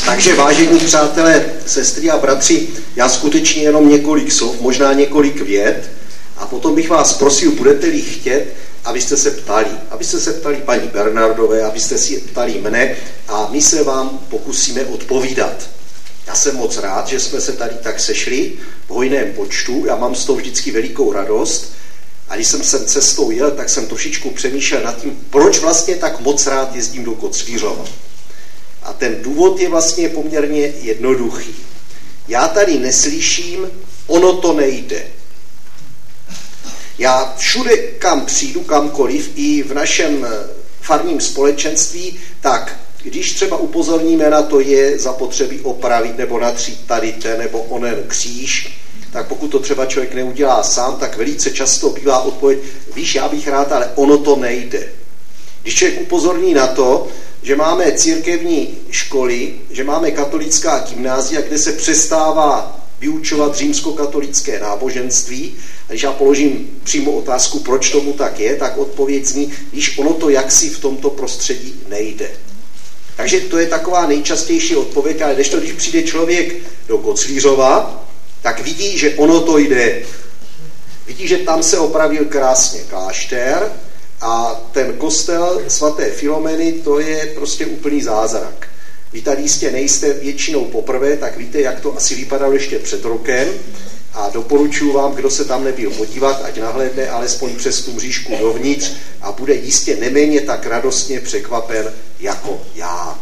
Takže vážení přátelé, sestry a bratři, já skutečně jenom několik slov, možná několik vět a potom bych vás prosil, budete-li chtět, abyste se ptali paní Bernardové, abyste si ptali mne a my se vám pokusíme odpovídat. Já jsem moc rád, že jsme se tady tak sešli v hojném počtu, já mám z toho vždycky velikou radost a když jsem sem cestou jel, tak jsem trošičku přemýšlel nad tím, proč vlastně tak moc rád jezdím do Kocvířova. A ten důvod je vlastně poměrně jednoduchý. Já tady neslyším, ono to nejde. Já všude, kam přijdu, kamkoliv, i v našem farním společenství, tak když třeba upozorníme na to, je zapotřebí opravit nebo natřít tady ten nebo onen kříž, tak pokud to třeba člověk neudělá sám, tak velice často bývá odpověď, víš, já bych rád, ale ono to nejde. Když člověk upozorní na to, že máme církevní školy, že máme katolická gymnázia, kde se přestává vyučovat římskokatolické náboženství, a když já položím přímo otázku, proč tomu tak je, tak odpověď zní, víš, ono to jaksi v tomto prostředí nejde. Takže to je taková nejčastější odpověď, ale když přijde člověk do Kocvířova, tak vidí, že ono to jde. Vidí, že tam se opravil krásně klášter a ten kostel svaté Filomeny, to je prostě úplný zázrak. Vy tady jistě nejste většinou poprvé, tak víte, jak to asi vypadalo ještě před rokem a doporučuji vám, kdo se tam nebyl podívat, ať nahlédne alespoň přes tu mřížku dovnitř a bude jistě neméně tak radostně překvapen jako já.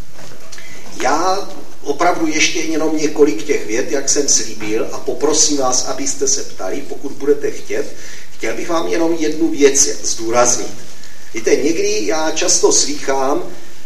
Já opravdu ještě jenom několik těch vět, jak jsem slíbil, a poprosím vás, abyste se ptali, pokud budete chtěl bych vám jenom jednu věc zdůraznit. Víte, někdy já často slýchám,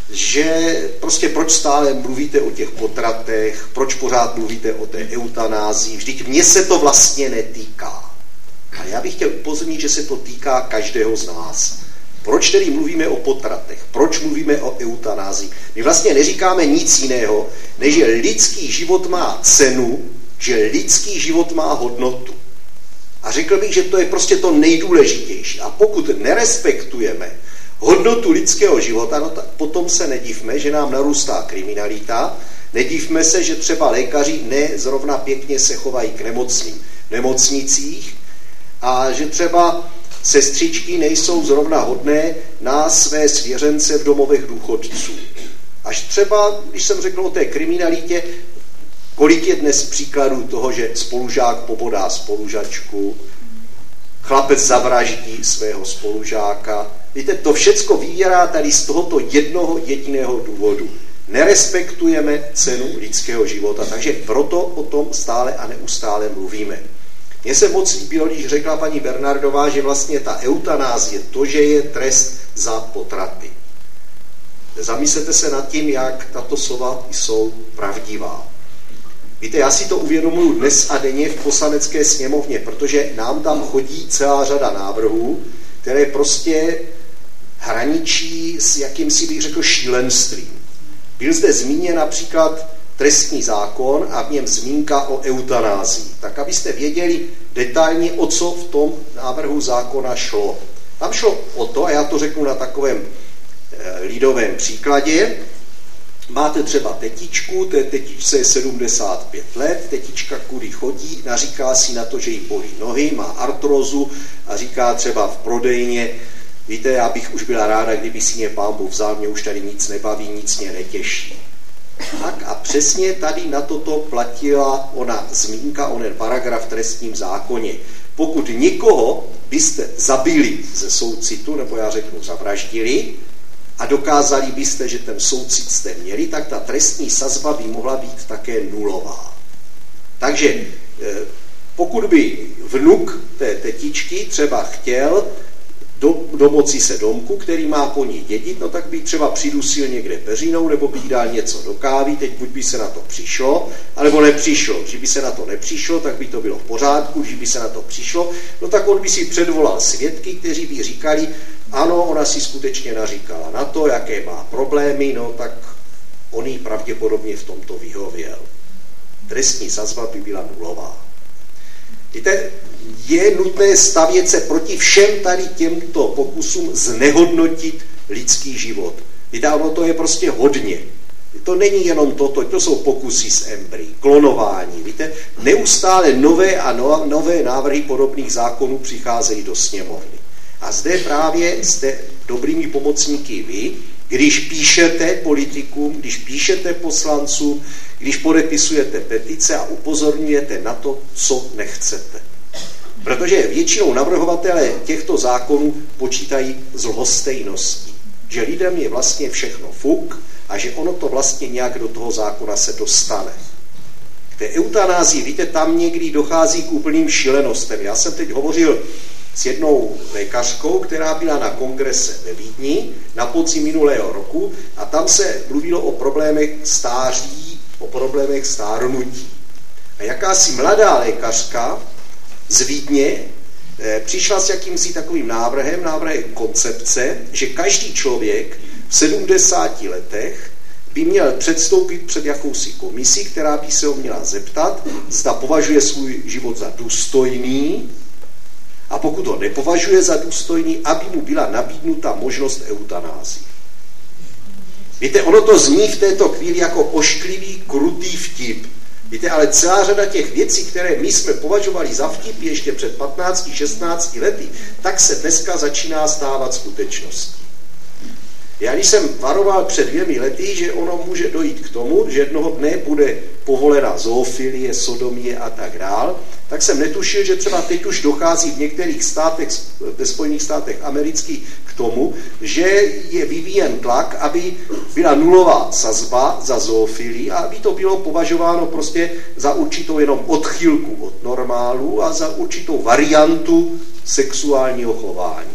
že prostě proč stále mluvíte o těch potratech, proč pořád mluvíte o té eutanázii, vždyť mně se to vlastně netýká. A já bych chtěl upozornit, že se to týká každého z nás. Proč tedy mluvíme o potratech? Proč mluvíme o eutanázii? My vlastně neříkáme nic jiného, než že lidský život má cenu, že lidský život má hodnotu. A řekl bych, že to je prostě to nejdůležitější. A pokud nerespektujeme hodnotu lidského života, no tak potom se nedivme, že nám narůstá kriminalita, nedivme se, že třeba lékaři ne zrovna pěkně se chovají k nemocným v nemocnicích a že třeba sestřičky nejsou zrovna hodné na své svěřence v domovech důchodců. Až třeba, když jsem řekl o té kriminalitě, kolik je dnes příkladů toho, že spolužák pobodá spolužačku, chlapec zavraždí svého spolužáka. Víte, to všecko vyvírá tady z tohoto jednoho jediného důvodu. Nerespektujeme cenu lidského života, takže proto o tom stále a neustále mluvíme. Mně se moc líbilo, když řekla paní Bernardová, že vlastně ta eutanázie, to, že je trest za potraty. Zamyslete se nad tím, jak tato slova jsou pravdivá. Víte, já si to uvědomuji dnes a denně v Poslanecké sněmovně, protože nám tam chodí celá řada návrhů, které prostě hraničí s jakýmsi, bych řekl, šílenstvím. Byl zde zmíněn například trestní zákon a v něm zmínka o eutanázii. Tak abyste věděli detailně, o co v tom návrhu zákona šlo. Tam šlo o to, a já to řeknu na takovém lidovém příkladě, máte třeba tetičku, té tetičce je 75 let, tetička kudy chodí, naříká si na to, že jí bolí nohy, má artrózu a říká třeba v prodejně, víte, já bych už byla ráda, kdyby si mě Pán Bůh vzal, mě už tady nic nebaví, nic mě netěší. Tak a přesně tady na toto platila ona zmínka, onen paragraf v trestním zákoně. Pokud někoho byste zabili ze soucitu, nebo já řeknu zavraždili, a dokázali byste, že ten soucit jste měli, tak ta trestní sazba by mohla být také nulová. Takže pokud by vnuk té tetičky třeba chtěl domoci se domku, který má po ní dědit, no tak by třeba přidusil někde peřinou, nebo by dal něco do kávy, teď buď by se na to přišlo, anebo nepřišlo. Když by se na to nepřišlo, tak by to bylo v pořádku, když by se na to přišlo, no tak on by si předvolal svědky, kteří by říkali, ano, ona si skutečně naříkala na to, jaké má problémy, no tak on jí pravděpodobně v tomto vyhověl. Trestní sazba by byla nulová. Víte, je nutné stavět se proti všem tady těmto pokusům znehodnotit lidský život. Víte, ono to je prostě hodně. To není jenom toto, to jsou pokusy s embryí, klonování. Víte, neustále nové a nové návrhy podobných zákonů přicházejí do sněmovny. A zde právě jste dobrými pomocníky vy, když píšete politikům, když píšete poslancům, když podepisujete petice a upozorňujete na to, co nechcete. Protože většinou navrhovatelé těchto zákonů počítají s lhostejností, že lidem je vlastně všechno fuk a že ono to vlastně nějak do toho zákona se dostane. K té eutanázii, víte, tam někdy dochází k úplným šílenostem. Já jsem teď hovořil s jednou lékařkou, která byla na kongrese ve Vídni na podzim minulého roku a tam se mluvilo o problémech stáří, o problémech stárnutí. A jakási mladá lékařka z Vídně přišla s jakýmsi takovým návrhem koncepce, že každý člověk v 70 letech by měl předstoupit před jakousi komisí, která by se ho měla zeptat, zda považuje svůj život za důstojný, a pokud ho nepovažuje za důstojný, aby mu byla nabídnuta možnost eutanázie. Víte, ono to zní v této chvíli jako ošklivý, krutý vtip. Víte, ale celá řada těch věcí, které my jsme považovali za vtip ještě před 15-16 lety, tak se dneska začíná stávat skutečností. Já když jsem varoval před 2 lety, že ono může dojít k tomu, že jednoho dne bude povolena zoofilie, sodomie a tak dál, tak jsem netušil, že třeba teď už dochází v některých státech, ve Spojených státech amerických k tomu, že je vyvíjen tlak, aby byla nulová sazba za zoofilii a aby to bylo považováno prostě za určitou jenom odchylku od normálu a za určitou variantu sexuálního chování.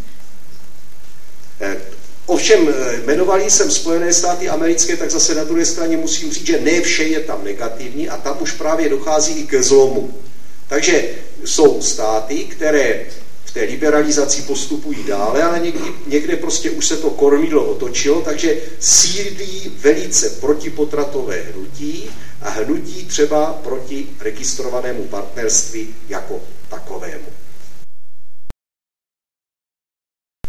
Ovšem, jmenovali jsem Spojené státy americké, tak zase na druhé straně musím říct, že ne vše je tam negativní a tam už právě dochází i ke zlomu. Takže jsou státy, které v té liberalizaci postupují dále, ale někde prostě už se to kormidlo otočilo, takže sídlí velice protipotratové hnutí a hnutí třeba proti registrovanému partnerství jako takovému.